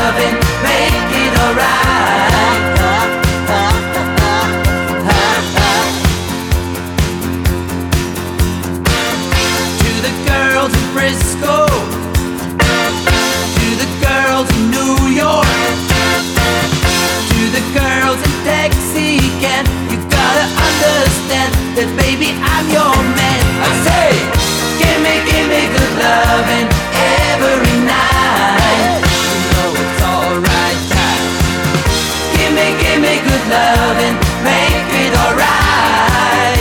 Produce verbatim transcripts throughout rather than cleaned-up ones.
loving, make it alright. To the girls in Frisco, to the girls in New York, to the girls in Texican, you gotta understand that baby I'm your man. I say, give me, give me good loving every night. You know it's alright, child. Give me, give me good loving, make it alright.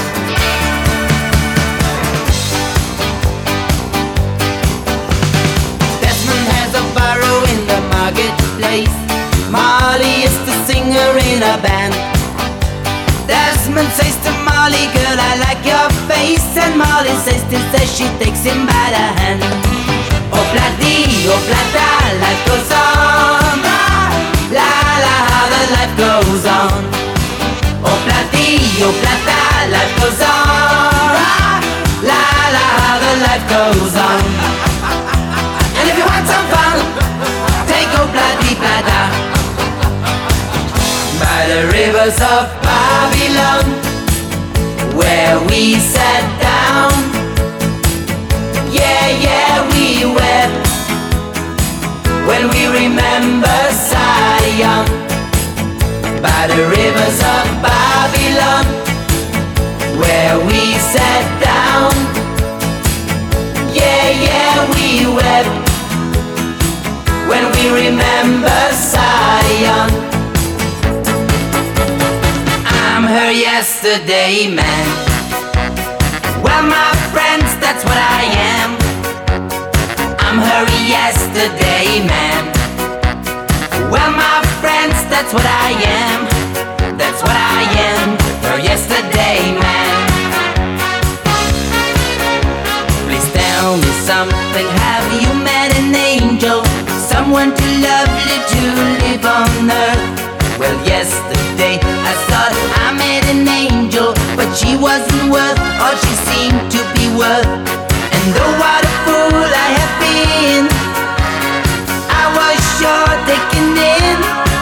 Desmond has a barrow in the marketplace. Molly is the singer in a band. Desmond says to Molly, girl, I like your face. And Molly says to says she takes him by the hand. Oh, plati, oh, plata, life goes on. La, la, how the life goes on. Oh, plati, oh, plata, life goes on. La, la, how the life goes on. And if you want some fun, take oh, plati, plata. By the rivers of Babylon, where we sat down. Yeah, yeah, we wept when we remember Zion. By the rivers of Babylon, where we sat down. Yeah, yeah, we wept when we remember Zion. I'm her yesterday man. Well, my friends, that's what I am. I'm her yesterday man. Well, my friends, that's what I am. That's what I am, her yesterday man. Please tell me something, have you met an angel? Someone too lovely to live on earth? Well, yesterday I thought I met an angel, but she wasn't worth all she seemed to be worth. And though what a fool I have been, I was sure taken in.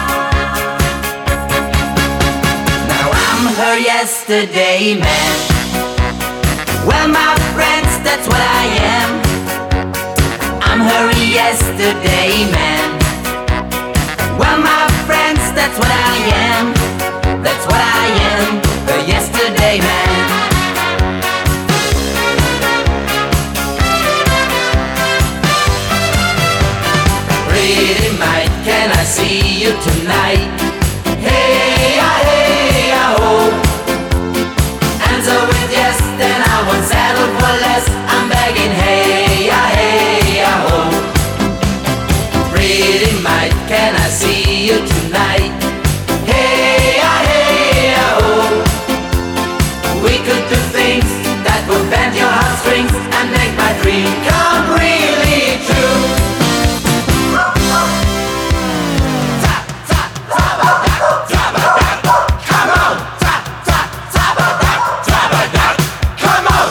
Now I'm her yesterday man. Well, my friends, that's what I am. I'm her yesterday man. Well, my friends, that's what I am. That's what I am, the yesterday man. Pretty mite, can I see you tonight? Hey,